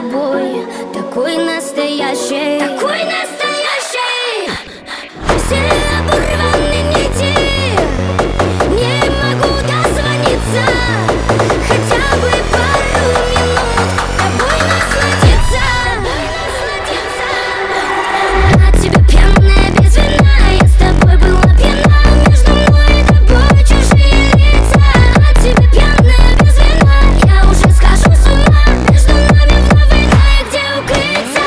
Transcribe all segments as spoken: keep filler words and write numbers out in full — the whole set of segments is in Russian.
тобой, такой настоящий, такой настоящий. Все оборваны нити, не могу дозвониться, хотя бы пару минут тобой насладиться. От тебя пьяная без вина, я с тобой была пьяна, между мной и тобой чужие лица. От тебя пьяная без вина, я уже схожу с ума, между нами вновь война, и где укрыться?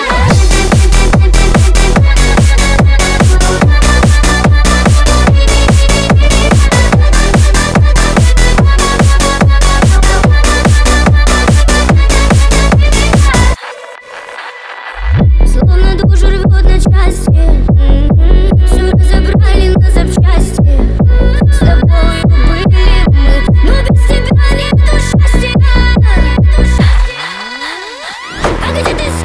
Словно душу рвет на части, все разобрали на запчасти. С тобою были мы, но без тебя нету счастья. А где ты